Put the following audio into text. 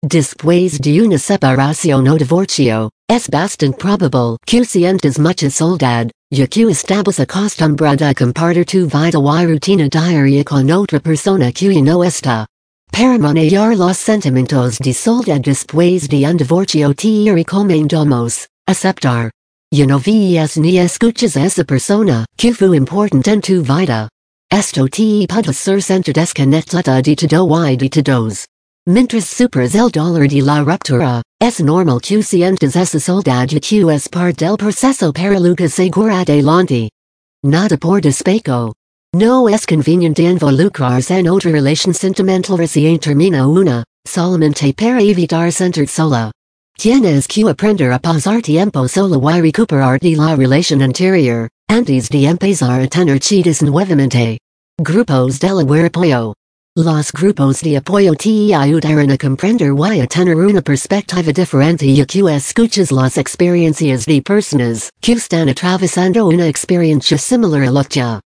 Después de una separación o divorcio, es bastante probable que sientas mucha soledad, ya que estás acostumbrada a compartir tu vida y rutina diaria con otra persona que ya no está. Para manejar los sentimientos de soledad después de un divorcio te recomendamos aceptar. Ya no ves ni escuchas a esa persona que fue importante en tu vida. Esto te puede ser sentir desconectada de todo y de todos. Mientras superas el dolor de la ruptura, es normal que sientas esa soledad ya que es parte del proceso para luego seguir adelante. Nada por despecho. No es conveniente involucrarse en otra relación sentimental recién termina una, solamente para evitar sentir sola. Tienes que aprender a pasar tiempo sola y recuperar de la relación anterior, antes de empezar a tener chidas nuevamente. Grupos de apoyo. Los grupos de apoyo te ayudarán a comprender y a tener una perspectiva diferente ya que escuchas las experiencias de personas que están atravesando una experiencia similar a la tuya.